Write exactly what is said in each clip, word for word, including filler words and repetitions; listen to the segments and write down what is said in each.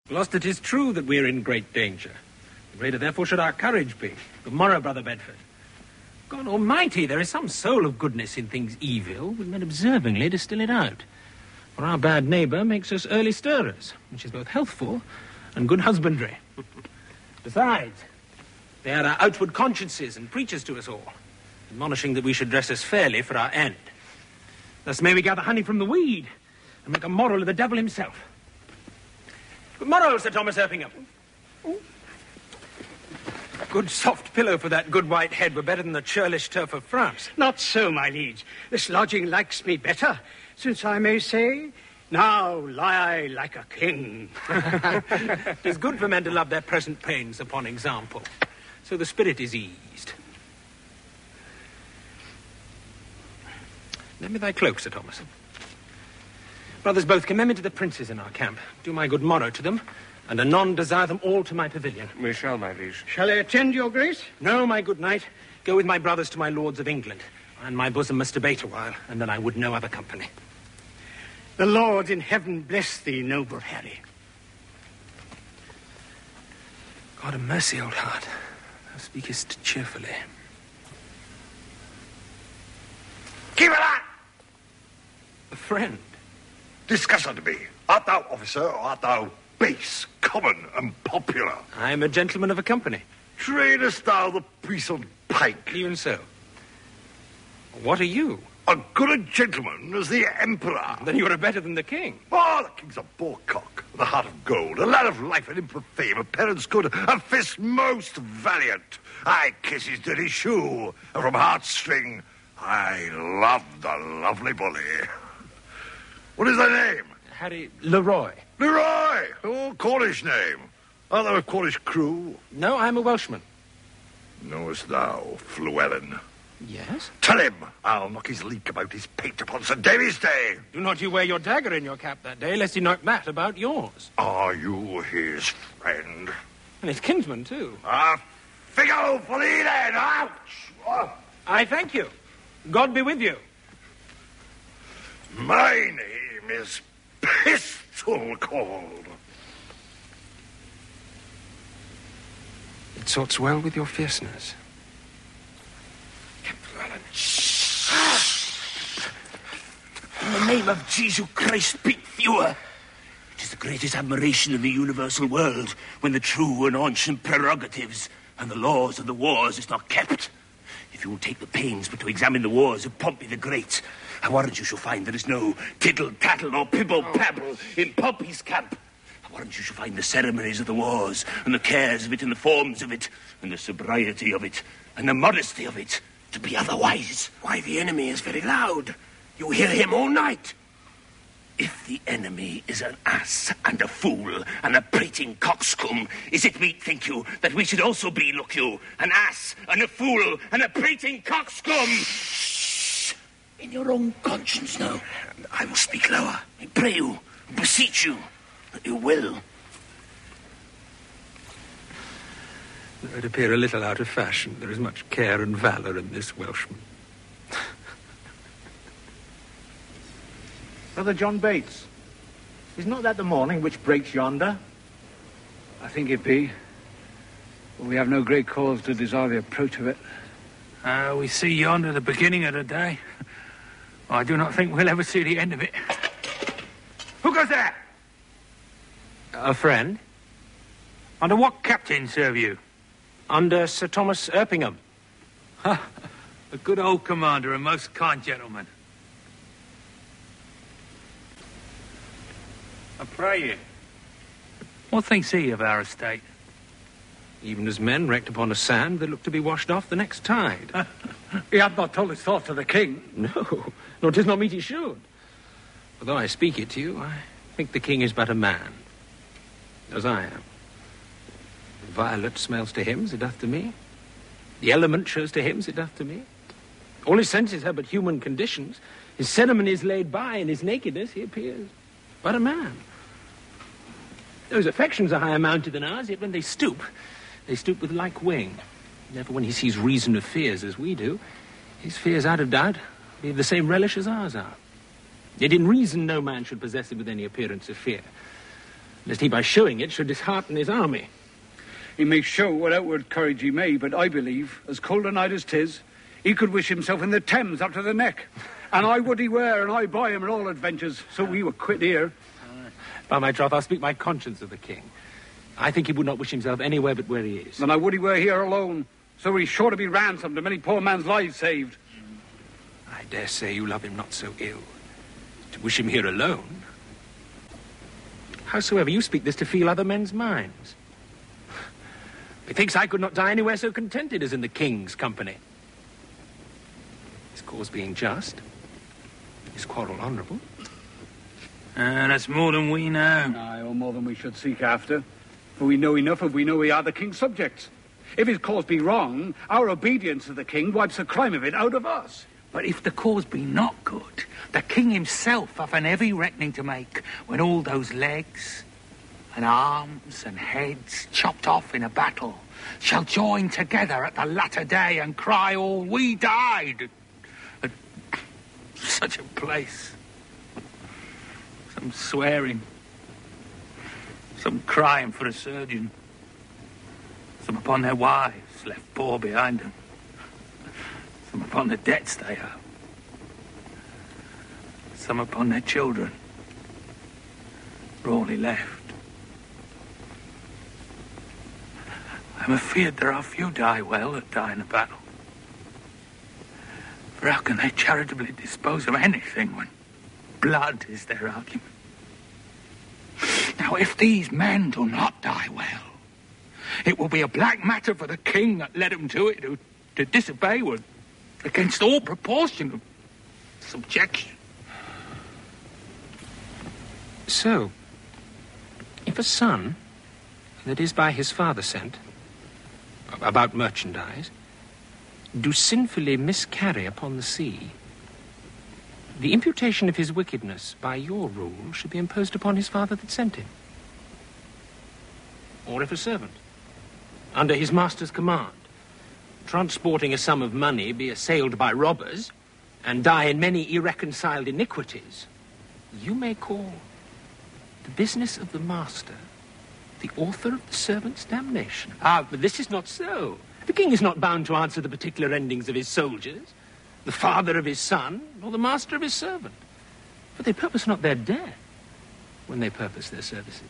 Whilst it is true that we're in great danger, the greater therefore should our courage be. Good morrow, Brother Bedford. God almighty, there is some soul of goodness in things evil, with men observingly distill it out. For our bad neighbour makes us early stirrers, which is both healthful and good husbandry. Besides, they are our outward consciences and preachers to us all, admonishing that we should dress us fairly for our end. Thus may we gather honey from the weed and make a moral of the devil himself. Good morrow, Sir Thomas Erpingham. Good soft pillow for that good white head were better than the churlish turf of France. Not so, my liege. This lodging likes me better, since I may say, now lie I like a king. It is good for men to love their present pains upon example, so the spirit is eased. Lend me thy cloak, Sir Thomas. Brothers both, commend me to the princes in our camp. Do my good morrow to them, and anon desire them all to my pavilion. We shall, my liege. Shall I attend your grace? No, my good knight. Go with my brothers to my lords of England, and my bosom must debate a while, and then I would no other company. The Lord in heaven bless thee, noble Harry. God have mercy, old heart. Thou speakest cheerfully. Keep it up! A friend. Discuss unto me. Art thou officer, or art thou base, common, and popular? I am a gentleman of a company. Trainest thou the puissant pike? Even so. What are you? A good a gentleman as the emperor. Then you are better than the king. Oh, the king's a boarcock, with a heart of gold, a lad of life and imp of fame, a parent's good, a fist most valiant. I kiss his dirty shoe, and from heartstring I love the lovely bully. What is thy name? Harry Leroy. Leroy! Oh, Cornish name. Art thou a Cornish crew? No, I am a Welshman. Knowest thou Llewellyn? Yes? Tell him I'll knock his leek about his pate upon Saint David's Day. Do not you wear your dagger in your cap that day, lest he knock that about yours. Are you his friend? And his kinsman, too. A figo for thee, then. Ouch! Oh. I thank you. God be with you. My name is Pistol Called. It sorts well with your fierceness. In the name of Jesus Christ, speak fewer. It is the greatest admiration of the universal world when the true and ancient prerogatives and the laws of the wars is not kept. If you will take the pains but to examine the wars of Pompey the Great, I warrant you shall find there is no tittle-tattle or pibble-pabble in Pompey's camp. I warrant you shall find the ceremonies of the wars and the cares of it and the forms of it and the sobriety of it and the modesty of it to be otherwise. Why, the enemy is very loud. You hear him all night. If the enemy is an ass and a fool and a prating coxcomb, is it meet, think you, that we should also be, look you, an ass and a fool and a prating coxcomb? Shh! In your own conscience now. I will speak lower. I pray you, beseech you, that you will. Though it appear a little out of fashion, there is much care and valour in this Welshman. Brother John Bates, is not that the morning which breaks yonder? I think it be. But we have no great cause to desire the approach of it. Uh, we see yonder the beginning of the day. I do not think we'll ever see the end of it. Who goes there? A friend. Under what captain serve you? Under Sir Thomas Erpingham. Ha! A good old commander, a most kind gentleman. I pray you. What thinks he of our estate? Even as men wrecked upon a sand, they look to be washed off the next tide. He had not told his thoughts to the king. No, nor 'tis not meet he should. Although I speak it to you, I think the king is but a man, as I am. The violet smells to him as it doth to me. The element shows to him as it doth to me. All his senses have but human conditions. His ceremony is laid by, in his nakedness he appears but a man. Those affections are higher mounted than ours, yet when they stoop, they stoop with like wing. Therefore, when he sees reason of fears as we do, his fears, out of doubt, be of the same relish as ours are. Yet in reason no man should possess him with any appearance of fear. lest he by showing it should dishearten his army. He may show what outward courage he may, but I believe, as cold a night as 'tis, he could wish himself in the Thames up to the neck. And I would he were, and I by him in all adventures, so we were quit here. By my troth, I'll speak my conscience of the king. I think he would not wish himself anywhere but where he is. Then I would he were here alone, so he's sure to be ransomed and many poor man's lives saved. I dare say you love him not so ill. To wish him here alone. Howsoever, you speak this to feel other men's minds. Methinks I could not die anywhere so contented as in the king's company. His cause being just, his quarrel honourable. Uh, that's more than we know. Aye, or more than we should seek after. For we know enough if we know we are the king's subjects. If his cause be wrong, our obedience to the king wipes the crime of it out of us. But if the cause be not good, the king himself hath an heavy reckoning to make when all those legs and arms and heads chopped off in a battle shall join together at the latter day and cry, all we died at such a place. Some swearing, some crying for a surgeon, some upon their wives left poor behind them, some upon the debts they owe, some upon their children, rawly left. I'm afeard there are few die well that die in a battle. For how can they charitably dispose of anything when blood is their argument? Now, if these men do not die well, it will be a black matter for the king that led them to it, who to disobey were against all proportion of subjection. So, if a son that is by his father sent about merchandise do sinfully miscarry upon the sea, the imputation of his wickedness by your rule should be imposed upon his father that sent him. Or if a servant, under his master's command, transporting a sum of money, be assailed by robbers and die in many irreconciled iniquities, you may call the business of the master the author of the servant's damnation. Ah, but this is not so. The king is not bound to answer the particular endings of his soldiers, the father of his son, or the master of his servant. For they purpose not their death when they purpose their services.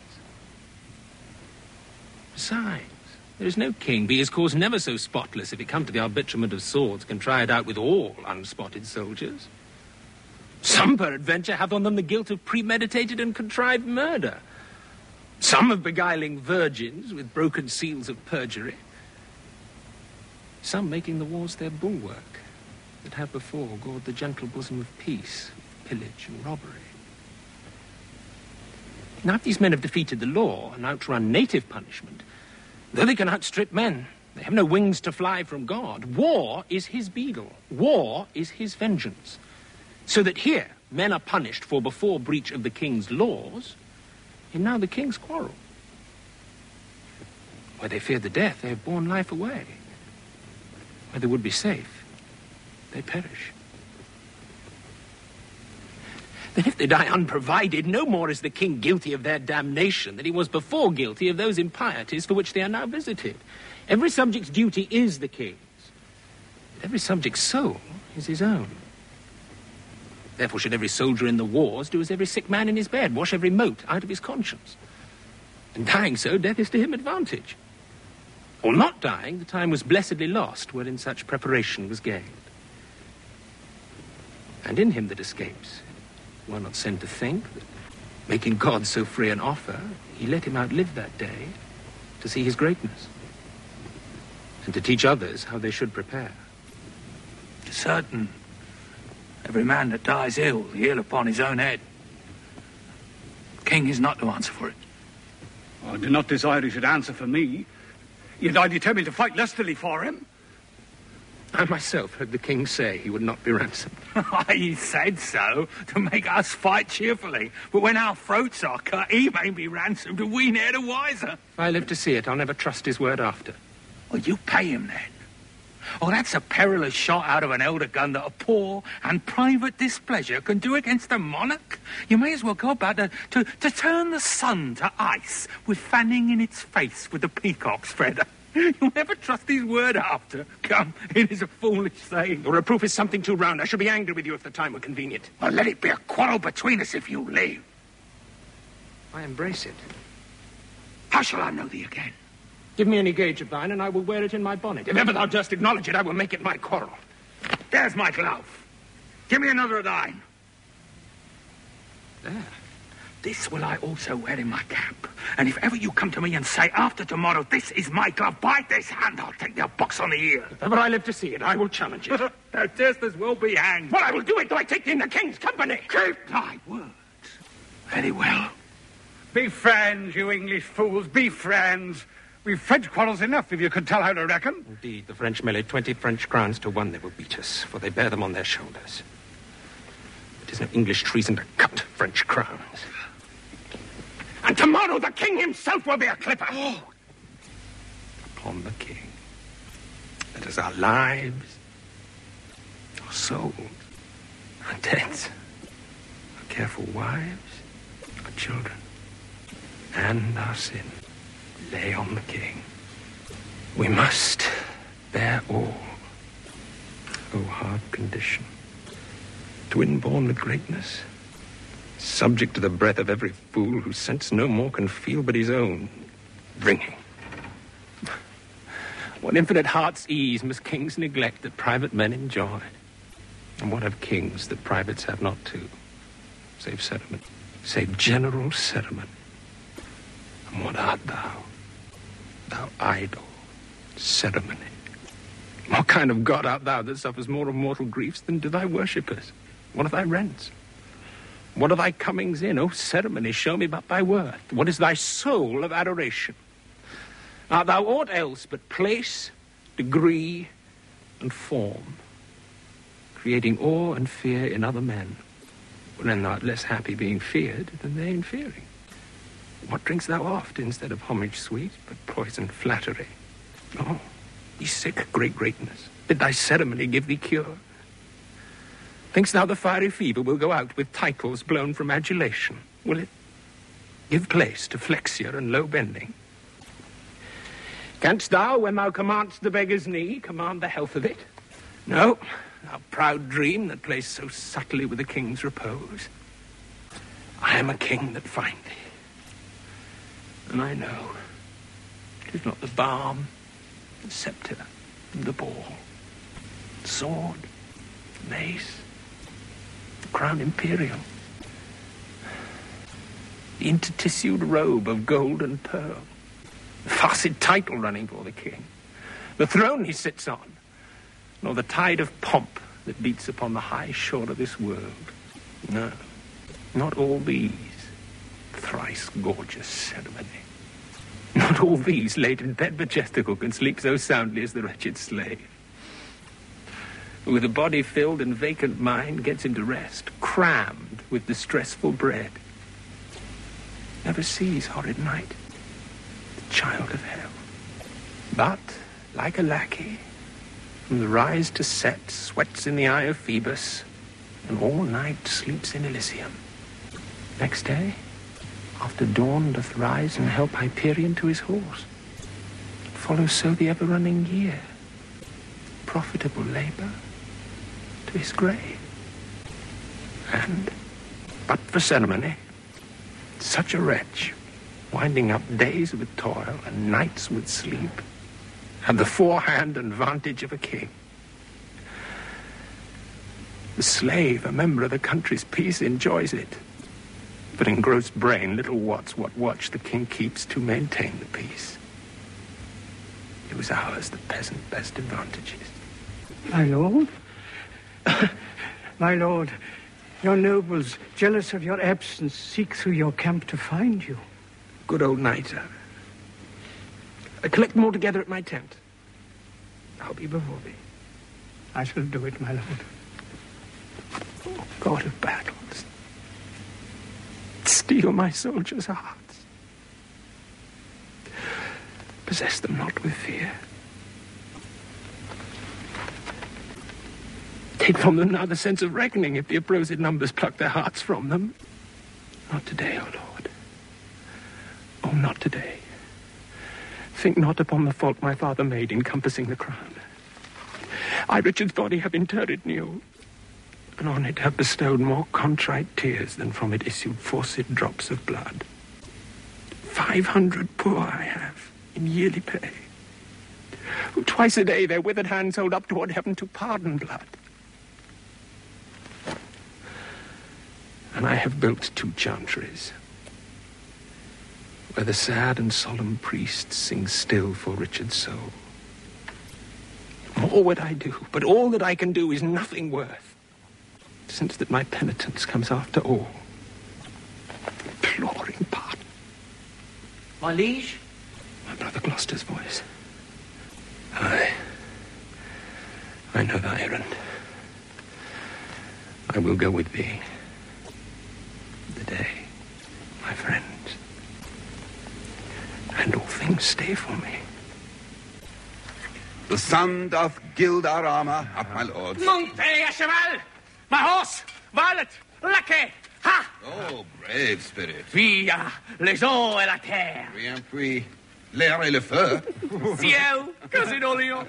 Besides, there is no king, be his cause never so spotless, if it come to the arbitrament of swords, can try it out with all unspotted soldiers. Some, peradventure, have on them the guilt of premeditated and contrived murder. Some of beguiling virgins with broken seals of perjury. Some making the wars their bulwark, that have before gored the gentle bosom of peace, pillage and robbery. Now, if these men have defeated the law and outrun native punishment, though they can outstrip men, they have no wings to fly from God. War is his beadle. War is his vengeance. So that here, men are punished for before breach of the king's laws, and now the king's quarrel. Where they feared the death, they have borne life away. Where they would be safe, they perish. Then if they die unprovided, no more is the king guilty of their damnation than he was before guilty of those impieties for which they are now visited. Every subject's duty is the king's, but every subject's soul is his own. Therefore should every soldier in the wars do as every sick man in his bed, wash every mote out of his conscience. And dying so, death is to him advantage. Or not dying, the time was blessedly lost wherein such preparation was gained. And in him that escapes, were not sent to think that, making God so free an offer, he let him outlive that day to see his greatness, and to teach others how they should prepare. Certain, every man that dies ill, the ill upon his own head. The king is not to answer for it. I do not desire he should answer for me, yet I determined to fight lustily for him. I myself heard the king say he would not be ransomed. He said so to make us fight cheerfully. But when our throats are cut, he may be ransomed and we ne'er the wiser. If I live to see it, I'll never trust his word after. Well, you pay him then. Oh, that's a perilous shot out of an elder gun that a poor and private displeasure can do against a monarch. You may as well go about to, to, to turn the sun to ice with fanning in its face with the peacock's feather. You'll never trust his word after. Come, it is a foolish saying. Your reproof is something too round. I should be angry with you if the time were convenient. Well, let it be a quarrel between us if you live. I embrace it. How shall I know thee again? Give me any gauge of thine, and I will wear it in my bonnet. If ever thou durst acknowledge it, I will make it my quarrel. There's my glove. Give me another of thine. There. This will I also wear in my cap. And if ever you come to me and say, after tomorrow, this is my glove, by this hand I'll take thee a box on the ear. If ever I live to see it, I will challenge it. Thou durst as well be hanged. Well, I will do it, though I take thee in the king's company. Keep thy words. Very well. Be friends, you English fools, be friends. We've French quarrels enough, if you could tell how to reckon. Indeed, the French may lay twenty French crowns to one they will beat us, for they bear them on their shoulders. It is no English treason to cut French crowns. And tomorrow the king himself will be a clipper. Oh. Upon the king. That is our lives, our souls, our debts, our careful wives, our children, and our sin lay on the king. We must bear all. Oh, hard condition. Twin born with greatness, subject to the breath of every fool whose sense no more can feel but his own bringing. What infinite heart's ease must kings neglect that private men enjoy? And what have kings that privates have not too? Save sentiment, save general sentiment. And what art thou? Thou idle ceremony. What kind of God art thou that suffers more of mortal griefs than do thy worshippers? What are thy rents? What are thy comings in? O ceremony, show me but thy worth. What is thy soul of adoration? Art thou aught else but place, degree, and form, creating awe and fear in other men, wherein thou art less happy being feared than they in fearing? What drinkst thou oft instead of homage sweet, but poison flattery? Oh, ye sick great greatness, bid thy ceremony give thee cure. Think'st thou the fiery fever will go out with titles blown from adulation? Will it give place to flexure and low bending? Canst thou, when thou command'st the beggar's knee, command the health of it? No, thou proud dream that plays so subtly with the king's repose. I am a king that find thee. And I know, 'tis not the balm, the scepter, and the ball, the sword, the mace, the crown imperial, the intertissued robe of gold and pearl, the fancied title running for the king, the throne he sits on, nor the tide of pomp that beats upon the high shore of this world. No, not all these thrice gorgeous ceremony. Not all these, laid in bed majestical, can sleep so soundly as the wretched slave, who with a body filled and vacant mind gets into rest, crammed with distressful bread, never sees horrid night, the child of hell, but, like a lackey, from the rise to set, sweats in the eye of Phoebus, and all night sleeps in Elysium. Next day, after dawn, doth rise and help Hyperion to his horse. Follows so the ever-running year, profitable labour to his grave. And, but for ceremony, such a wretch, winding up days with toil and nights with sleep, had the forehand and vantage of a king. The slave, a member of the country's peace, enjoys it, but in gross brain little wots what watch the king keeps to maintain the peace. It was ours, the peasant, best advantages. My lord? My lord, your nobles, jealous of your absence, seek through your camp to find you. Good old knight. Uh, collect them all together at my tent. I'll be before thee. I shall do it, my lord. Oh, God of battles, steel my soldiers' hearts. Possess them not with fear. take from them now the sense of reckoning if the approached numbers pluck their hearts from them. Not today, O Lord. Oh, not today. Think not upon the fault my father made in compassing the crown. I, Richard's body, have interred new, and on it have bestowed more contrite tears than from it issued forced drops of blood. Five hundred poor I have in yearly pay, who twice a day their withered hands hold up toward heaven to pardon blood. And I have built two chantries, where the sad and solemn priest sings still for Richard's soul. More would I do, but all that I can do is nothing worth, since that my penitence comes after all, imploring pardon. My liege? My brother Gloucester's voice. Aye, I know thy errand. I will go with thee. The day, my friend, and all things stay for me. The sun doth gild our armour, up my lords. Monte a cheval! My horse! Violet! Lackey! Ha! Oh, brave spirit. Via les eaux et la terre! Rien puis l'air et le feu. Ciel, cousin Olio.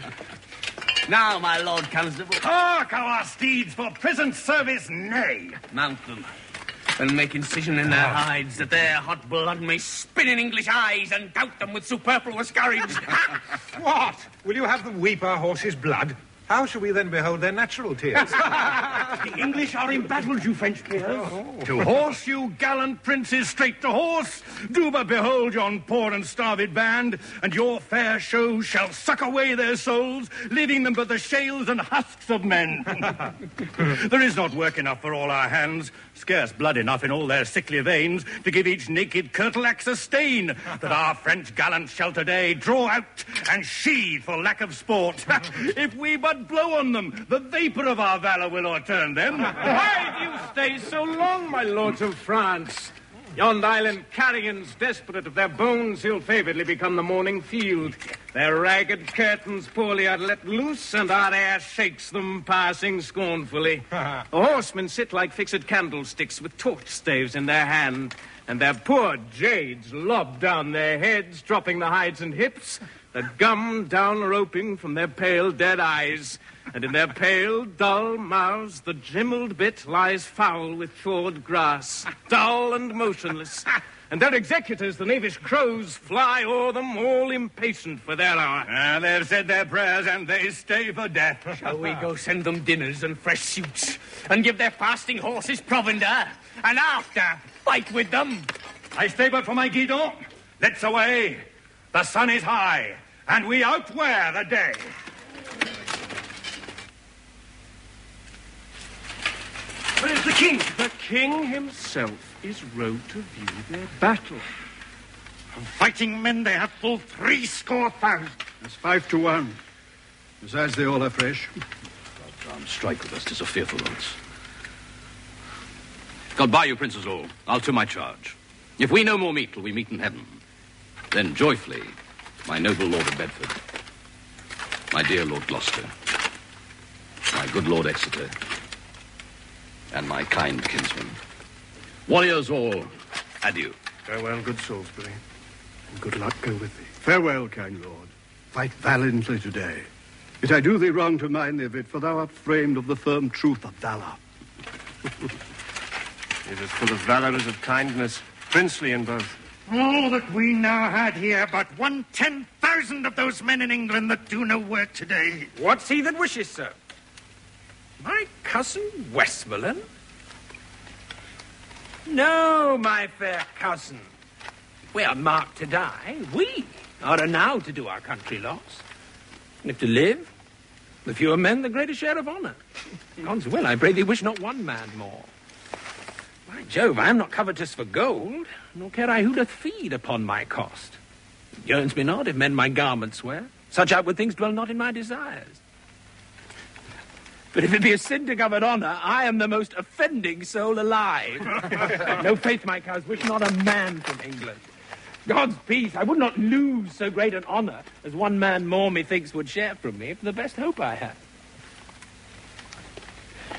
Now, my Lord Constable. Hark our steeds for prison service, nay. Mount them, and make incision in their hides, that their hot blood may spin in English eyes and doubt them with superfluous courage. What? Will you have them weep our horses' blood? How shall we then behold their natural tears? The English are embattled, you French peers. Oh. To horse, you gallant princes, straight to horse. Do but behold yon poor and starved band, and your fair show shall suck away their souls, leaving them but the shales and husks of men. There is not work enough for all our hands, scarce blood enough in all their sickly veins, to give each naked curtleax a stain, that our French gallants shall today draw out and sheathe for lack of sport. If we but blow on them, the vapour of our valour will o'erturn them. Why do you stay so long, my lords of France? Yond island carrions, desperate of their bones, ill-favouredly become the morning field. Their ragged curtains poorly are let loose, and our air shakes them, passing scornfully. The horsemen sit like fixed candlesticks with torch staves in their hand, and their poor jades lob down their heads, dropping the hides and hips, the gum down roping from their pale dead eyes, and in their pale, dull mouths the gimmeled bit lies foul with chawed grass, dull and motionless, and their executors, the knavish crows, fly o'er them all impatient for their hour. Ah, they've said their prayers and they stay for death. Shall we go send them dinners and fresh suits, and give their fasting horses provender, and after fight with them? I stay but for my guidon. Let's away. The sun is high, and we outwear the day. Where's the king? The king himself is rode to view their battle. Of fighting men, they have full three score thousand. It's five to one. Besides, they all are fresh. God, strike with us, 'tis a fearful odds. God buy you, princes all. I'll to my charge. If we no more meet till we meet in heaven, then joyfully, my noble Lord of Bedford, my dear Lord Gloucester, my good Lord Exeter, and my kind kinsman. Warriors all, adieu. Farewell, good Salisbury, and good luck go with thee. Farewell, kind lord. Fight valiantly today. Yet I do thee wrong to mind thee of it, for thou art framed of the firm truth of valor. It is full of valour as of kindness, princely in both. Oh, that we now had here but one ten thousand of those men in England that do no work today. What's he that wishes, sir? My cousin Westmoreland? No, my fair cousin. We are marked to die. We are enow to do our country loss. And if to live, the fewer men, the greater share of honour. God's will, I pray thee, wish not one man more. By Jove, I am not covetous for gold, nor care I who doth feed upon my cost. It yearns me not if men my garments wear. Such outward things dwell not in my desires. But if it be a sin to covet honour, I am the most offending soul alive. No faith, my cows, wish not a man from England. God's peace, I would not lose so great an honour as one man more methinks would share from me for the best hope I have.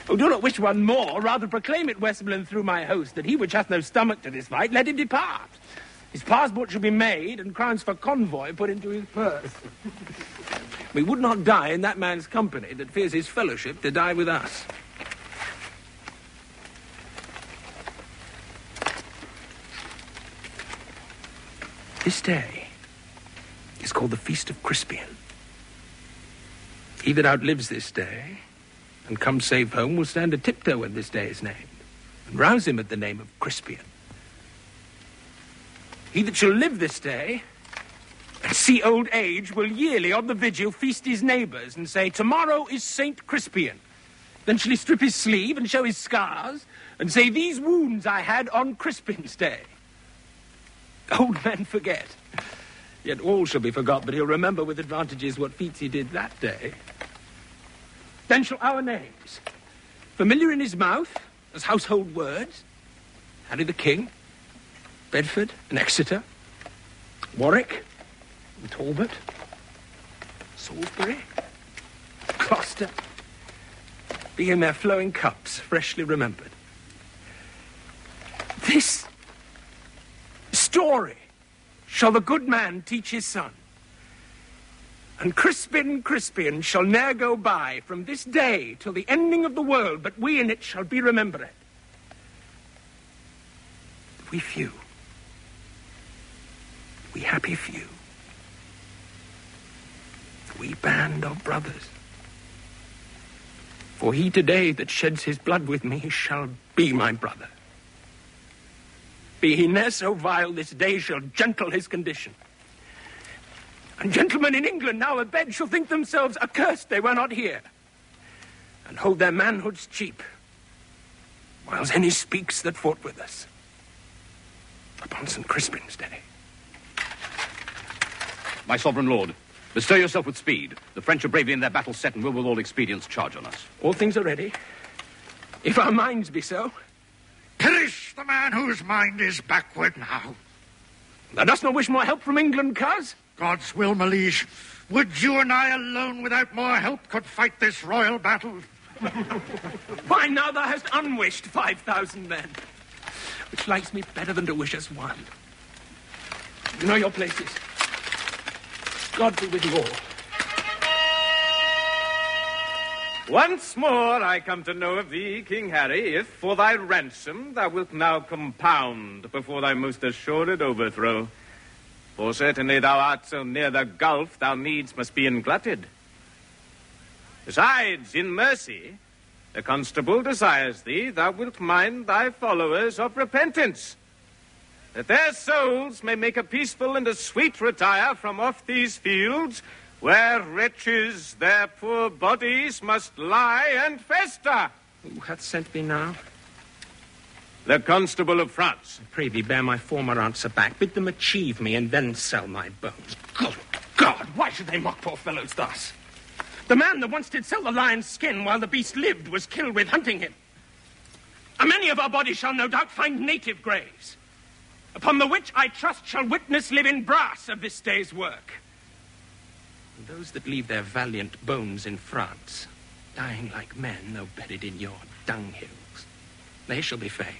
Oh, do not wish one more. Rather proclaim it, Westmoreland, through my host, that he which hath no stomach to this fight, let him depart. His passport shall be made, and crowns for convoy put into his purse. We would not die in that man's company that fears his fellowship to die with us. This day is called the Feast of Crispian. He that outlives this day and comes safe home will stand a tiptoe when this day is named, and rouse him at the name of Crispian. He that shall live this day and see old age will yearly on the vigil feast his neighbours and say, tomorrow is Saint Crispian. Then shall he strip his sleeve and show his scars and say, these wounds I had on Crispian's day. Old men forget, yet all shall be forgot, but he'll remember with advantages what feats he did that day. Then shall our names, familiar in his mouth as household words, Harry the King, Bedford and Exeter, Warwick and Talbot, Salisbury, Gloucester, be in their flowing cups, freshly remembered. This story shall the good man teach his son, and Crispin Crispian shall ne'er go by from this day till the ending of the world, but we in it shall be remembered. We few, we happy few, we band of brothers. For he today that sheds his blood with me shall be my brother. Be he ne'er so vile, this day shall gentle his condition. And gentlemen in England now abed shall think themselves accursed they were not here, and hold their manhoods cheap, whiles any speaks that fought with us upon Saint Crispin's day. My sovereign lord, bestir yourself with speed. The French are bravely in their battle set and will with all expedients charge on us. All things are ready, if our minds be so. Perish the man whose mind is backward now. Thou dost not wish more help from England, coz? God's will, my liege. Would you and I alone without more help could fight this royal battle? Why, now thou hast unwished five thousand men, which likes me better than to wish us one. You know your places. God be with you all. Once more I come to know of thee, King Harry, if for thy ransom thou wilt now compound before thy most assured overthrow. For certainly thou art so near the gulf, thou needs must be englutted. Besides, in mercy, the constable desires thee, thou wilt mind thy followers of repentance, that their souls may make a peaceful and a sweet retire from off these fields, where wretches their poor bodies must lie and fester. Who hath sent thee now? The Constable of France. I pray thee, bear my former answer back. Bid them achieve me, and then sell my bones. Good God, why should they mock poor fellows thus? The man that once did sell the lion's skin while the beast lived was killed with hunting him. And many of our bodies shall no doubt find native graves, upon the which I trust shall witness live in brass of this day's work. And those that leave their valiant bones in France, dying like men, though bedded in your dunghills, they shall be famed.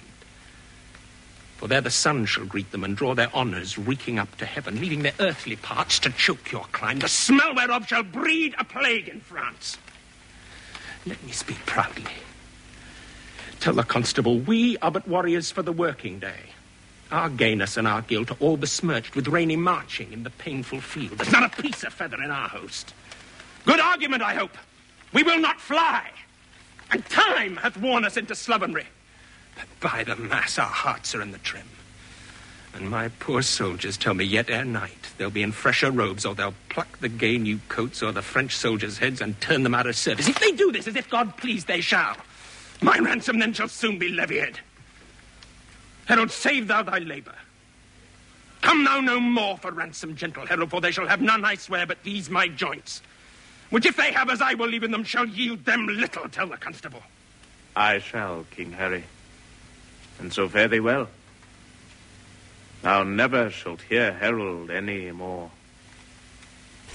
For there the sun shall greet them and draw their honours reeking up to heaven, leaving their earthly parts to choke your clime, the smell whereof shall breed a plague in France. Let me speak proudly. Tell the constable, we are but warriors for the working day. Our gayness and our guilt are all besmirched with rainy marching in the painful field. There's not a piece of feather in our host. Good argument, I hope. We will not fly. And time hath worn us into slovenry. But by the mass, our hearts are in the trim. And my poor soldiers tell me yet ere night they'll be in fresher robes, or they'll pluck the gay new coats or the French soldiers' heads and turn them out of service. If they do this, as if God please, they shall. My ransom then shall soon be levied. Herald, save thou thy labour. Come thou no more for ransom, gentle herald, for they shall have none, I swear, but these my joints, which if they have as I will leave in them, shall yield them little, tell the constable. I shall, King Harry, and so fare thee well. Thou never shalt hear herald any more.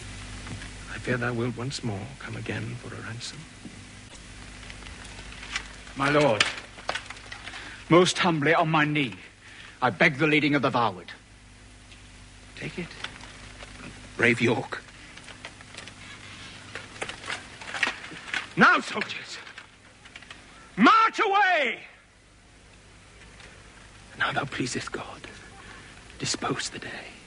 I fear thou wilt once more come again for a ransom. My lord, most humbly on my knee, I beg the leading of the varward. Take it. Brave York. Now, soldiers, march away! Now thou pleasest God, dispose the day.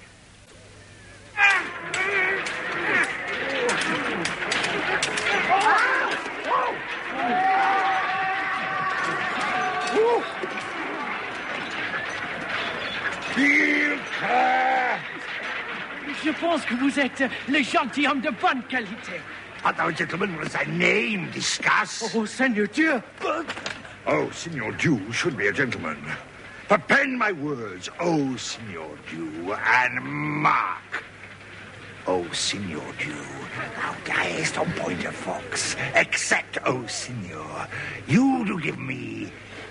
Je pense que vous êtes le gentilhomme de bonne qualité. Art thou a gentleman? What is thy name? Discuss. Oh, Seigneur Dieu. Oh, Signor Dew should be a gentleman. Append my words, oh, Signor Dew, and mark. Oh, Signor Dew, thou diest on point of fox, except, oh, Signor, you do give me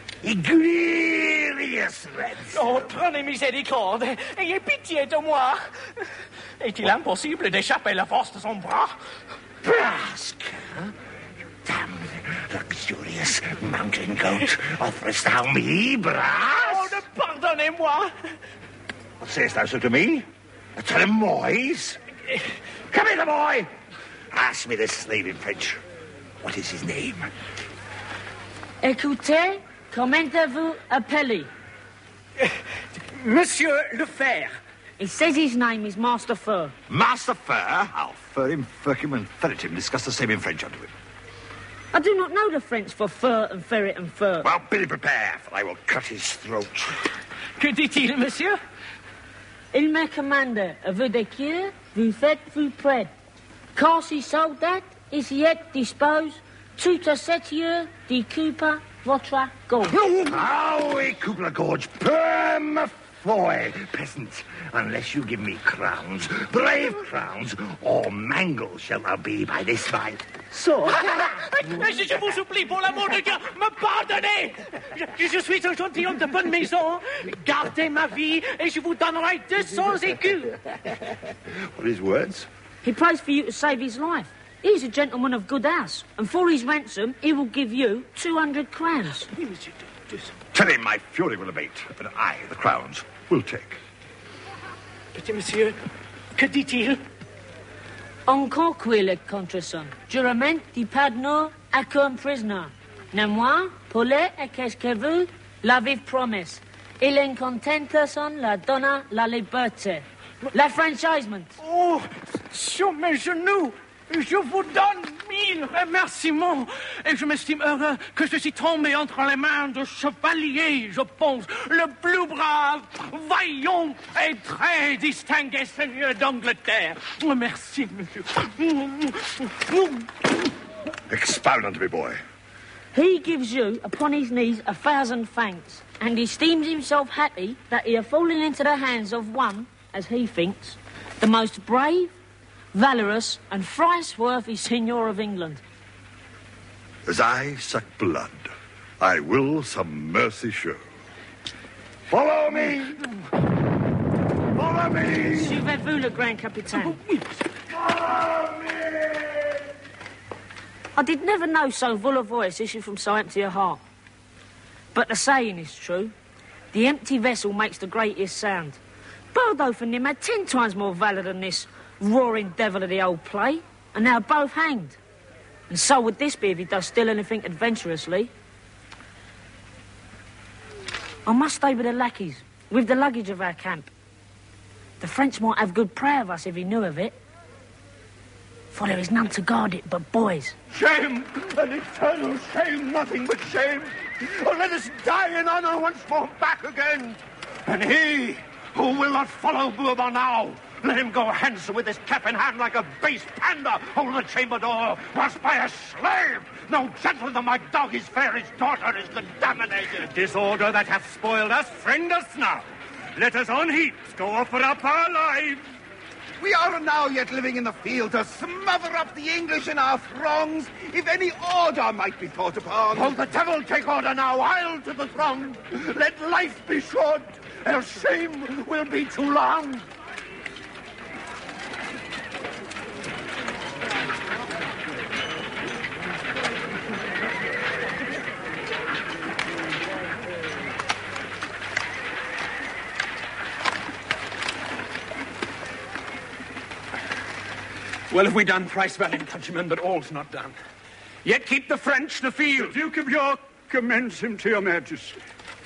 egregious rents. Oh, prenez miséricorde. Ayez pitié de moi. Est-il impossible d'échapper la force de son bras? Brask, huh? You damned, luxurious mountain goat. Offerest thou me brass? Oh, pardonnez-moi. What sayest thou so to me? A Telemoise? Come here, boy. Ask me this slave in French. What is his name? Écoutez, comment vous appelez? Monsieur Le Fer. He says his name is Master Fur. Master Fur? I'll fur him, furk him, and ferret him. Discuss the same in French unto him. I do not know the French for fur and ferret and fur. Well, bid prepare, for I will cut his throat. Que dit-il, monsieur? Il me commande, vous de cure, vous faites-vous prêt. Car si soldat is yet disposed, tout à cette heure, d'y couper votre gorge. Oh, we coupe la gorge, perm foy, peasant, unless you give me crowns, brave crowns, or mangled shalt thou be by this fight. So. je, je vous supplie, pour l'amour de Dieu, me pardonnez. Je, je suis un gentilhomme de bonne maison. Gardez ma vie et je vous donnerai deux cents écus. What are his words? He prays for you to save his life. He's a gentleman of good house, and for his ransom, he will give you two hundred crowns. Tell him my fury will abate, and I, the crowns, will take. Petit monsieur, que dit-il? Encore quille contre-son. Jurament di padno à comme prisoner. Néanmoins, pour le et qu'est-ce que vous l'avez promis. Il incontente son la donna la liberté. L'affranchisement. Oh, sur mes genoux, je vous donne mille remerciements. Et je m'estime heureux que je suis tombé entre les mains de chevalier, je pense, le plus brave, vaillant et très distingué seigneur d'Angleterre. Merci, monsieur. Expound unto me, boy. He gives you, upon his knees, a thousand thanks, and he esteems himself happy that he have fallen into the hands of one, as he thinks, the most brave, valorous, and thrice-worthy Signor of England. As I suck blood, I will some mercy show. Follow me! Follow me! Suivez-vous, le Grand Capitaine. Follow me! I did never know so full a voice issue from so empty a heart. But the saying is true. The empty vessel makes the greatest sound. Bardolph and him had ten times more valour than this roaring devil of the old play, and now both hanged. And so would this be if he does still anything adventurously. I must stay with the lackeys, with the luggage of our camp. The French might have good prayer of us if he knew of it. For there is none to guard it but boys. Shame! An eternal shame, nothing but shame! Oh, let us die in honour once more back again! And he who will not follow Bourbon now, let him go hence with his cap in hand like a base pander hold the chamber door, whilst by a slave, no gentler than my dog his fair, his daughter is contaminated. Disorder that hath spoiled us, friend us now. Let us on heaps go offer up our lives. We are now yet living in the field to smother up the English in our throngs, if any order might be thought upon. Oh, the devil take order now, I'll to the throng. Let life be short, else shame will be too long. Well have we done, thrice valiant countrymen, but all's not done. Yet keep the French the field. The Duke of York commends him to your majesty.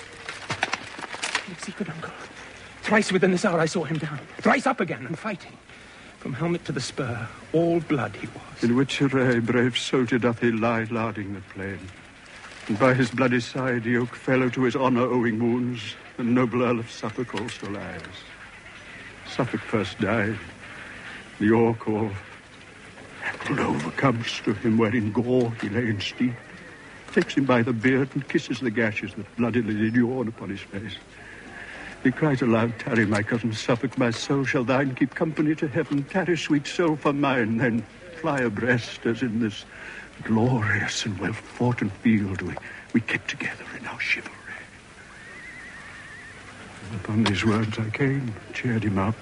Keep secret, uncle. Thrice within this hour I saw him down. Thrice up again and fighting. From helmet to the spur, all blood he was. In which array, brave soldier, doth he lie larding the plain? And by his bloody side, York fellow to his honour owing wounds, the noble Earl of Suffolk also lies. Suffolk first died, York all. And over comes to him where in gore he lay in steep, takes him by the beard and kisses the gashes that bloodily did yawn upon his face. He cries aloud, tarry, my cousin Suffolk, my soul shall thine keep company to heaven. Tarry, sweet soul, for mine, then fly abreast, as in this glorious and well-foughten field we, we kept together in our chivalry. And upon these words I came, cheered him up.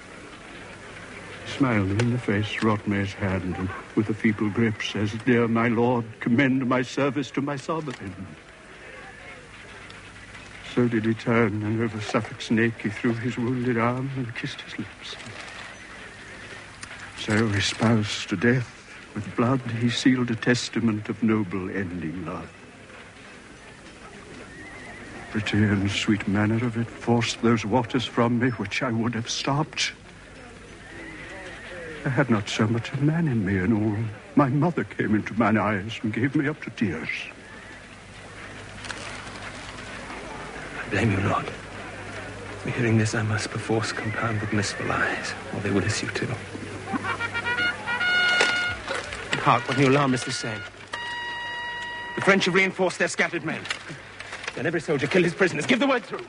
He smiled him in the face, wrought me his hand, and with a feeble grip says, dear my lord, commend my service to my sovereign. So did he turn, and over Suffolk's neck he threw his wounded arm and kissed his lips. So, espoused to death, with blood he sealed a testament of noble ending love. Pretty and sweet manner of it forced those waters from me which I would have stopped. I had not so much a man in me, and all my mother came into mine eyes and gave me up to tears. Blame you not. Hearing this, I must perforce compound with blissful eyes, or they will issue too. Hark, what new alarm is this saying? The French have reinforced their scattered men. Then every soldier kill his prisoners. Give the word through.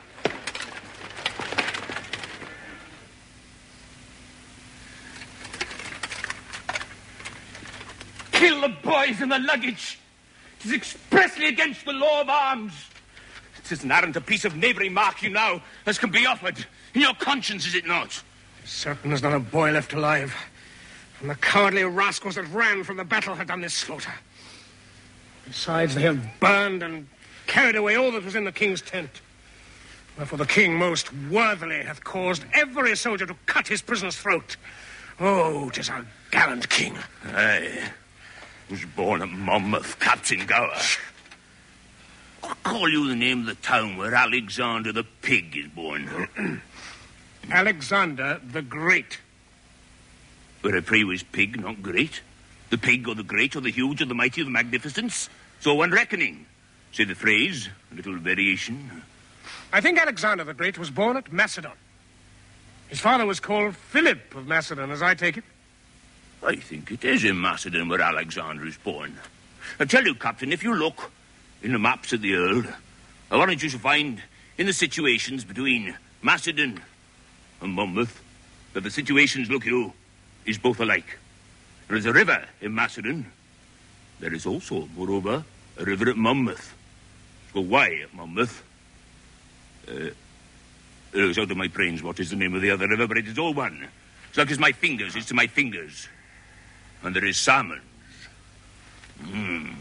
Kill the boys and the luggage. It is expressly against the law of arms. It is an arrant a piece of knavery, mark you now, as can be offered. In your conscience, is it not? Certain there's not a boy left alive. And the cowardly rascals that ran from the battle have done this slaughter. Besides, they have burned and carried away all that was in the king's tent. Wherefore the king most worthily hath caused every soldier to cut his prisoner's throat. Oh, 'tis a gallant king. Aye. Was born at Monmouth, Captain Gower. What call you the name of the town where Alexander the Pig is born? Alexander the Great. Where I pray was pig, not great. The pig or the great or the huge or the mighty or the magnificence. So one reckoning. Say the phrase, a little variation. I think Alexander the Great was born at Macedon. His father was called Philip of Macedon, as I take it. I think it is in Macedon where Alexander is born. I tell you, Captain, if you look in the maps of the Earl, I want you to find in the situations between Macedon and Monmouth that the situations, look you, is both alike. There is a river in Macedon. There is also, moreover, a river at Monmouth. So why at Monmouth? Uh, it was out of my brains what is the name of the other river, but it is all one. It's like as my fingers is to my fingers. And there is salmons. Mm.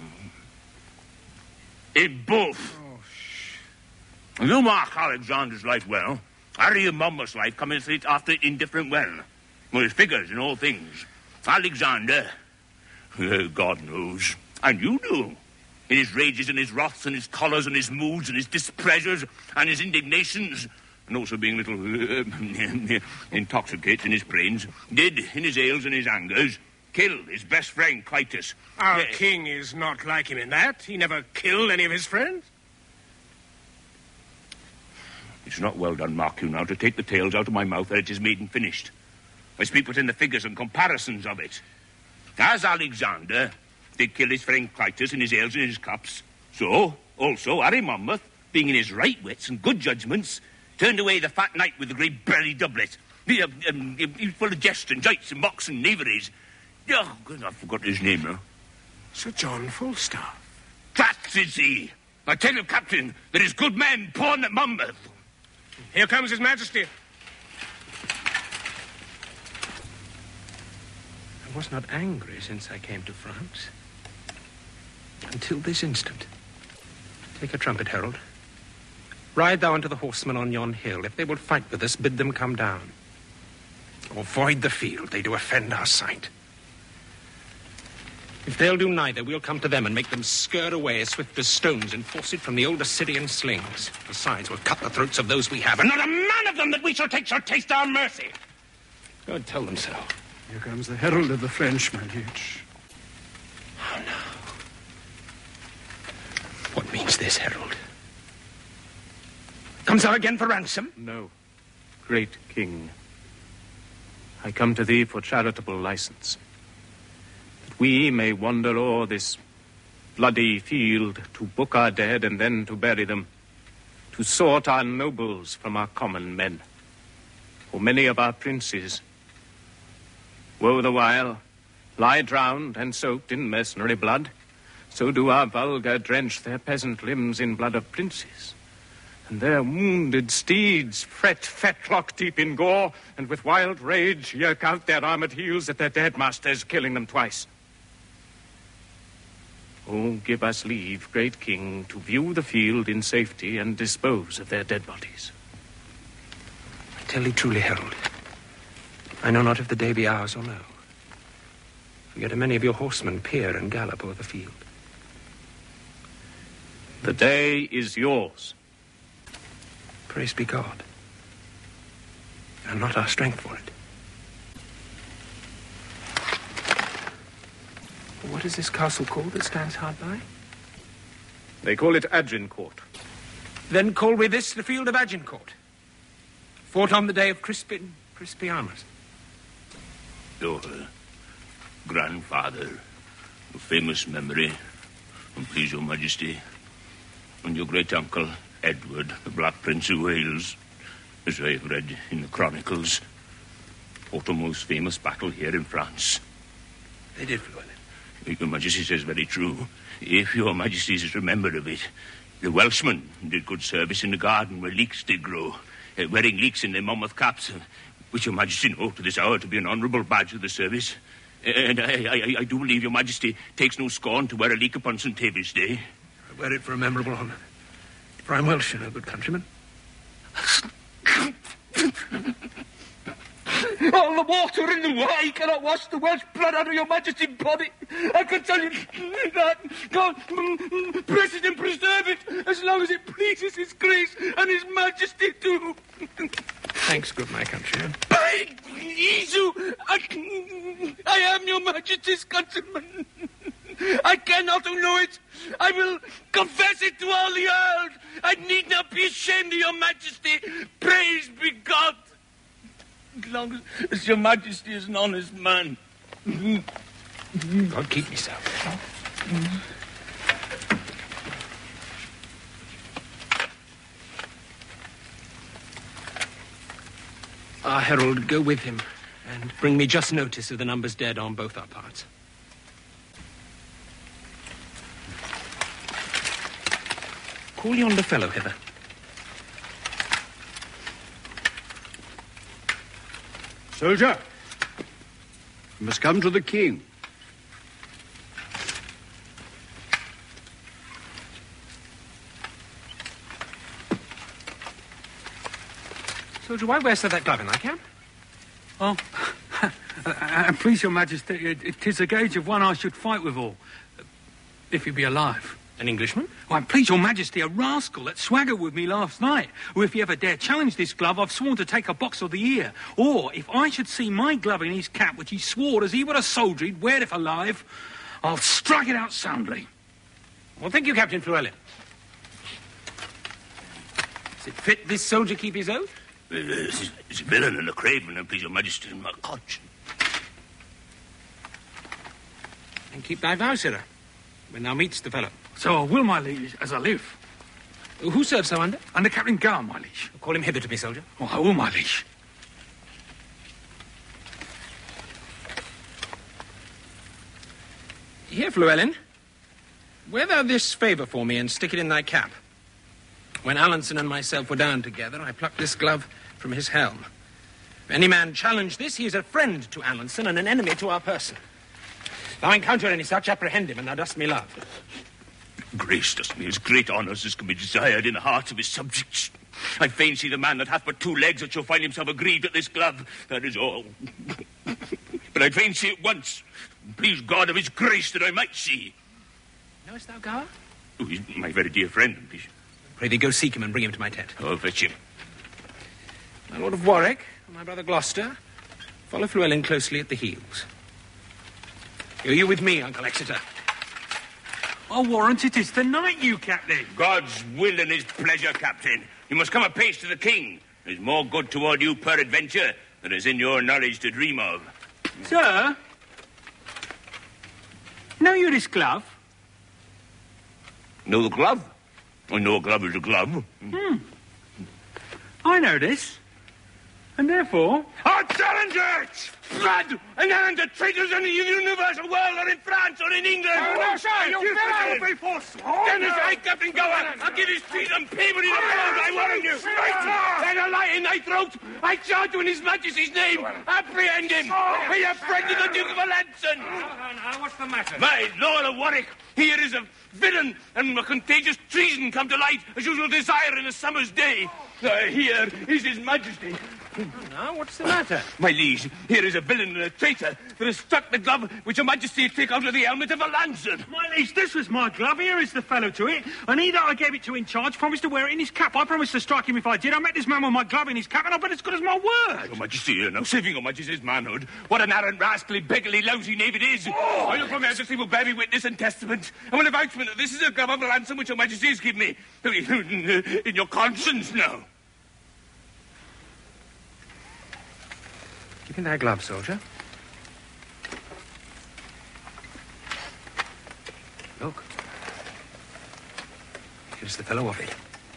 In both. Oh, sh- you mark Alexander's life well. Harry and Monmouth's life come in straight after indifferent well. Well, his figures in all things. Alexander, uh, God knows, and you do, in his rages and his wraths and his chollers and his moods and his displeasures and his indignations, and also being a little uh, intoxicated in his brains, did, in his ales and his angers, kill his best friend, Clytus. Our uh, king is not like him in that. He never killed any of his friends. It's not well done, mark you now, to take the tales out of my mouth ere it is made and finished. I speak within the figures and comparisons of it. As Alexander did kill his friend Clytus in his ales and his cups, so also Harry Monmouth, being in his right wits and good judgments, turned away the fat knight with the great belly doublet. He, um, um, he was full of jest and jites and mocks and knaveries. Oh, God, I forgot his name now. Sir John Falstaff. That is he. I tell you, Captain, there is good men born at Monmouth. Here comes His Majesty. I was not angry since I came to France. Until this instant. Take a trumpet, herald. Ride thou unto the horsemen on yon hill. If they will fight with us, bid them come down. Or void the field, they do offend our sight. If they'll do neither, we'll come to them and make them scurr away as swift as stones and force it from the old Assyrian slings. Besides, we'll cut the throats of those we have, and not a man of them that we shall take shall taste our mercy. Go and tell them so. Here comes the herald of the French, my liege. Oh, no. What means this, herald? Comes thou again for ransom? No, great king. I come to thee for charitable license, that we may wander o'er this bloody field to book our dead and then to bury them, to sort our nobles from our common men. For many of our princes, woe the while, lie drowned and soaked in mercenary blood, so do our vulgar drench their peasant limbs in blood of princes. And their wounded steeds fret fetlock deep in gore, and with wild rage yerk out their armored heels at their dead masters, killing them twice. Oh, give us leave, great king, to view the field in safety and dispose of their dead bodies. I tell thee truly, herald, I know not if the day be ours or no. For yet a many of your horsemen peer and gallop o'er the field. The day is yours. Praise be God. And not our strength for it. What is this castle called that stands hard by? They call it Agincourt. Then call we this the field of Agincourt, fought on the day of Crispin Crispianus. Your uh, grandfather, of famous memory, and please your majesty, and your great-uncle, Edward, the Black Prince of Wales, as I have read in the chronicles, fought a most famous battle here in France. They did, Llewellyn. Your majesty says very true. If your majesty is remembered of it, the Welshmen did good service in the garden where leeks did grow, uh, wearing leeks in their Monmouth caps, uh, which your majesty know to this hour to be an honourable badge of the service. And I, I, I do believe your majesty takes no scorn to wear a leek upon Saint David's Day. I wear it for a memorable honour. For I'm Welsh, you know, good countryman. All the water in the Wye cannot wash the Welsh blood out of your majesty's body. I can tell you that. God, bless and preserve it as long as it pleases his grace and his majesty too. Thanks, good my countryman. By Jesu, I, I am your majesty's countryman. I cannot know it. I will confess it to all the world. I need not be ashamed of your majesty. Praise be God. As long as, as your majesty is an honest man. God keep me so. Our herald, go with him and bring me just notice of the numbers dead on both our parts. Call yonder fellow hither. Soldier, you must come to the king. Soldier, why wearest thou that glove in thy cap? Oh, and please your majesty, it, it is a gage of one I should fight withal, if he be alive. An Englishman? Why, please your majesty, a rascal that swaggered with me last night. Or if he ever dare challenge this glove, I've sworn to take a box of the ear. Or if I should see my glove in his cap, which he swore as he were a soldier, he'd wear it if alive, I'll strike it out soundly. Well, thank you, Captain Llewellyn. Is it fit this soldier keep his oath? Uh, it's, it's a villain and a craven, and please your majesty, and my conscience. And keep thy vow, sirrah, when thou meetst the fellow. So I will, my liege, as I live. Who serves so under? Under Captain Gower, my liege. Call him hither to me, soldier. Oh, I will, my liege. Here, Llewellyn, wear thou this favour for me and stick it in thy cap. When Alanson and myself were down together, I plucked this glove from his helm. If any man challenge this, he is a friend to Alanson and an enemy to our person. If thou encounter any such, apprehend him, and thou dost me love. Grace does me as great honours as can be desired in the hearts of his subjects. I fain see the man that hath but two legs that shall find himself aggrieved at this glove. That is all. But I'd fain see it once. please God of his grace that I might see. Knowest thou Gower? Oh, he's my very dear friend. Please. Pray thee go seek him and bring him to my tent. Oh, fetch him. My Lord of Warwick and my brother Gloucester follow Llewellyn closely at the heels. Are you with me, Uncle Exeter? I warrant it is the night, you captain. God's will and his pleasure, Captain. You must come apace to the king. There's more good toward you, peradventure, than is in your knowledge to dream of. Sir? Know you this glove? Know the glove? I know a glove is a glove. Hmm. I know this. And therefore... I challenge it! Blood and hand the traitors in the universal world or in France or in England! Oh, no, sir, you will be forsworn! Then as I, Captain Gower, I'll give his treason payment in the world, I warn you! Then a lie in thy throat, I charge you in his majesty's name, apprehend him! Be a friend of the Duke of Alanson! Now, what's the matter? My Lord of Warwick, here is a villain and a contagious treason come to light, as usual desire in a summer's day. Uh, here is his majesty. Now, what's the matter? My liege, here is a villain and a traitor that has struck the glove which your majesty take out of the helmet of Alanson. My liege, this was my glove. Here is the fellow to it. And he that I gave it to in charge promised to wear it in his cap. I promised to strike him if I did. I met this man with my glove in his cap, and I bet as good as my word. Your majesty, here now, saving your majesty's manhood. What an arrant, rascally, beggarly, lousy knave it is. Oh. I look for majesty will bear me witness and testament. And will avouchment that this is a glove of Alanson which your majesty has given me. In your conscience now. Give me thy glove, soldier. Look. Here's the fellow of it.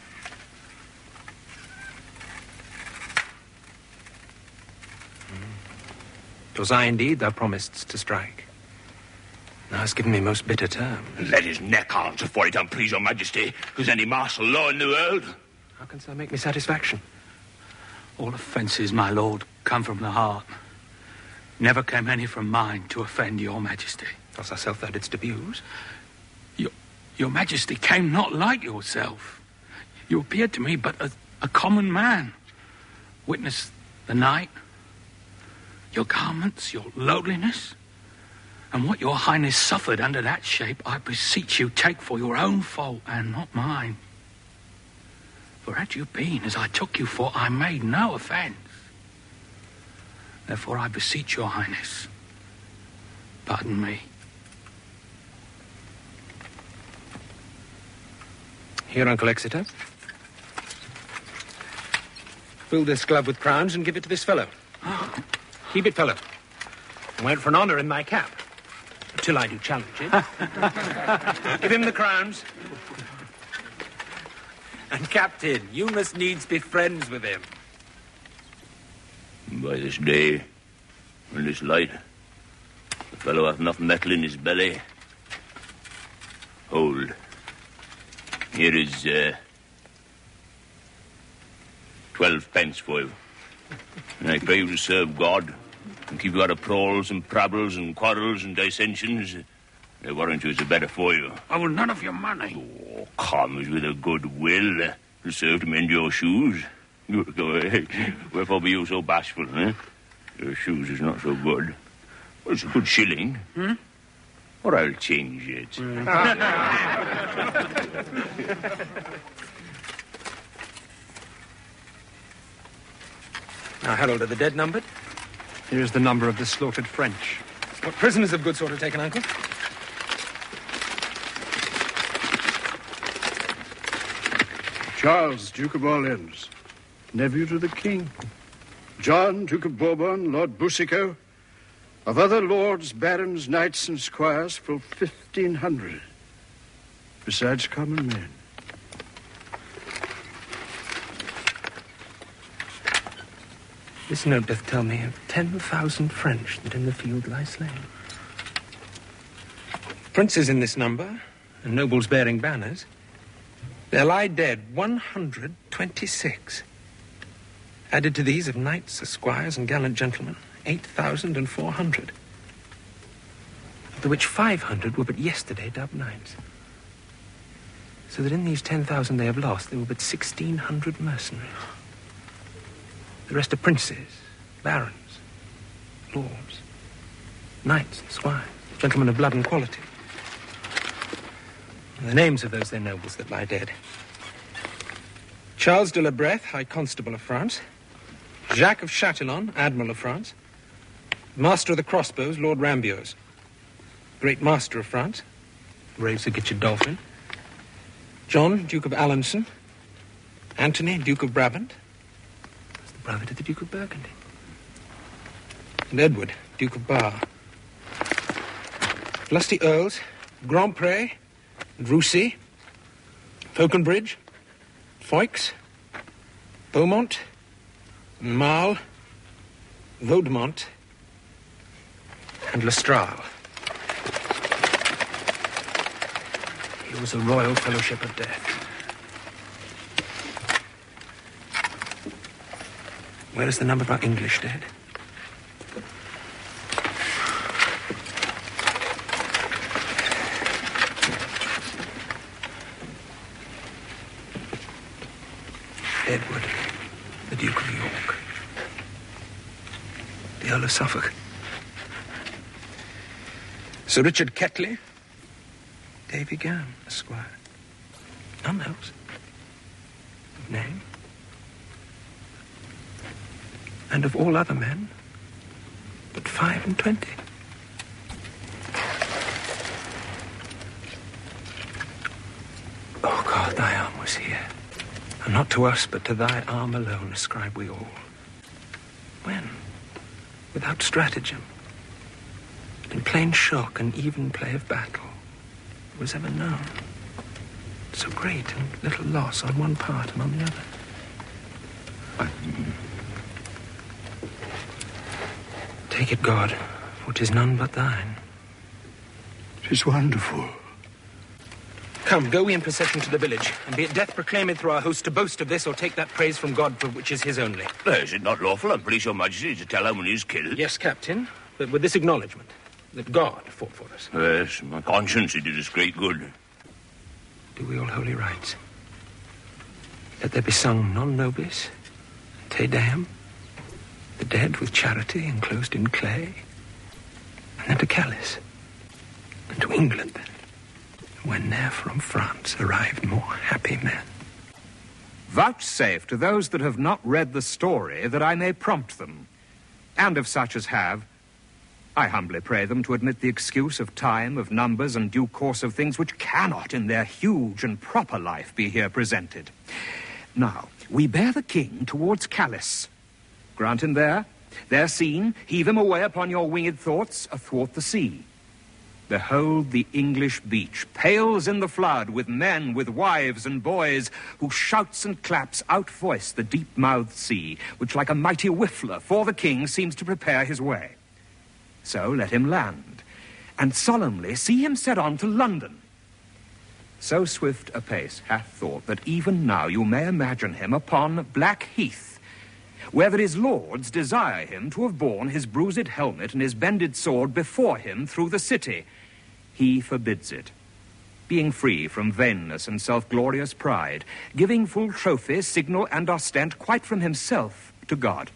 Twas I indeed thou promisedst to strike. Thou hast given me most bitter terms. Let his neck answer for it, and please your majesty. Who's any martial law in the world? How canst thou make me satisfaction? All offences, my lord, come from the heart. Never came any from mine to offend your majesty. Thus thyself thou didst abuse? Your, your majesty came not like yourself. You appeared to me but a, a common man. Witness the night, your garments, your lowliness, and what your highness suffered under that shape, I beseech you take for your own fault and not mine. For had you been as I took you for, I made no offence. Therefore I beseech your highness, pardon me. Here, Uncle Exeter. Fill this glove with crowns and give it to this fellow. Oh. Keep it, fellow. And wear it for an honour in my cap. Till I do challenge it. Give him the crowns. And, Captain, you must needs be friends with him. By this day, and this light, the fellow hath enough metal in his belly. Hold. Here is, uh, twelve pence for you. And I pray you to serve God and keep you out of brawls and prabbles and quarrels and dissensions. I warrant you it's the better for you. I will none of your money. Oh, comes with a good will uh, to serve to mend your shoes. Go away. Wherefore be you so bashful, eh? Your shoes is not so good. Well, it's a good shilling. Hmm? Or I'll change it. Mm. Now, Harold, are the dead numbered? Here's the number of the slaughtered French. What prisoners of good sort are taken, Uncle? Charles, Duke of Orleans, nephew to the king. John, Duke of Bourbon, Lord Boucicaut. Of other lords, barons, knights, and squires, full fifteen hundred, besides common men. This note doth tell me of ten thousand French that in the field lie slain. Princes in this number, and nobles bearing banners. There lie dead one hundred twenty-six. Added to these of knights, esquires, and gallant gentlemen, eight thousand and four hundred. Of the which five hundred were but yesterday dubbed knights. So that in these ten thousand they have lost, there were but sixteen hundred mercenaries. The rest are princes, barons, lords, knights, and squires, Gentlemen of blood and quality. And the names of those their nobles that lie dead. Charles de la Breath, High Constable of France. Jacques of Chatillon, Admiral of France. Master of the Crossbows, Lord Rambios. Great Master of France, brave Sir Richard Dolphin. John, Duke of Alençon. Anthony, Duke of Brabant. That's the brother to the Duke of Burgundy. And Edward, Duke of Bar. Lusty Earls, Grandpré, and Roussy, Faulconbridge, Foix, Beaumont, Marle, Vaudemont, and Lestrade. He was a royal fellowship of death. Where is the number of our English dead? Edward, the Duke of York. The Earl of Suffolk. Sir Richard Ketley. Davy Gann, Esquire. None else. Of name. And of all other men, but five and twenty. Oh, God, thy arm was here. And not to us, but to thy arm alone ascribe we all. When? Without stratagem, in plain shock and even play of battle, was ever known. So great and little loss on one part and on the other. I... Take it, God, for 'tis none but thine. 'Tis wonderful. Come, go we in procession to the village, and be it death proclaimed through our host to boast of this or take that praise from God for which is his only. Uh, is it not lawful and please your majesty to tell how many is killed? Yes, Captain, but with this acknowledgement, that God fought for us. Yes, my conscience, it did us great good. Do we all holy rites? Let there be sung non nobis, Te Deum, the dead with charity enclosed in clay, and then to Calais, and to England, when ne'er from France arrived more happy men. Vouchsafe to those that have not read the story that I may prompt them, and of such as have, I humbly pray them to admit the excuse of time, of numbers, and due course of things which cannot in their huge and proper life be here presented. Now, we bear the king towards Calais. Grant him there, there seen, heave him away upon your winged thoughts athwart the sea. Behold the English beach, pales in the flood, with men, with wives and boys, whose shouts and claps outvoice the deep-mouthed sea, which like a mighty whiffler for the king seems to prepare his way. So let him land, and solemnly see him set on to London. So swift a pace hath thought that even now you may imagine him upon Black Heath, where that his lords desire him to have borne his bruised helmet and his bended sword before him through the city. He forbids it, being free from vainness and self-glorious pride, giving full trophy, signal, and ostent quite from himself to God.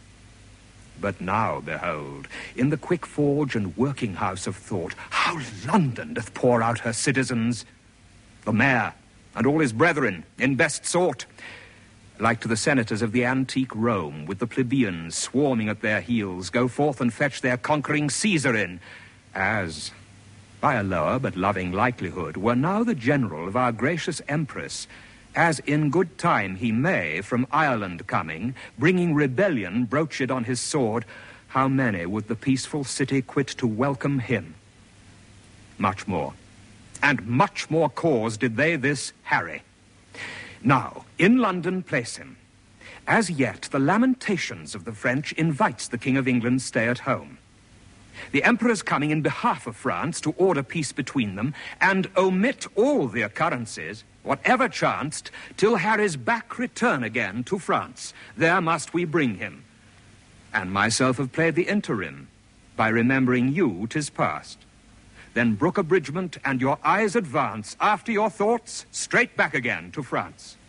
But now, behold, in the quick forge and working house of thought, how London doth pour out her citizens, the mayor and all his brethren in best sort, like to the senators of the antique Rome, with the plebeians swarming at their heels, go forth and fetch their conquering Caesar in, as, by a lower but loving likelihood, were now the general of our gracious empress, as in good time he may, from Ireland coming, bringing rebellion broached on his sword, how many would the peaceful city quit to welcome him? Much more, and much more cause did they this harry. Now, in London place him. As yet, the lamentations of the French invites the King of England stay at home. The Emperor's coming in behalf of France to order peace between them, and omit all the occurrences, whatever chanced, till Harry's back return again to France. There must we bring him. And myself have played the interim, by remembering you 'tis past. Then brook abridgment, and your eyes advance, after your thoughts, straight back again to France.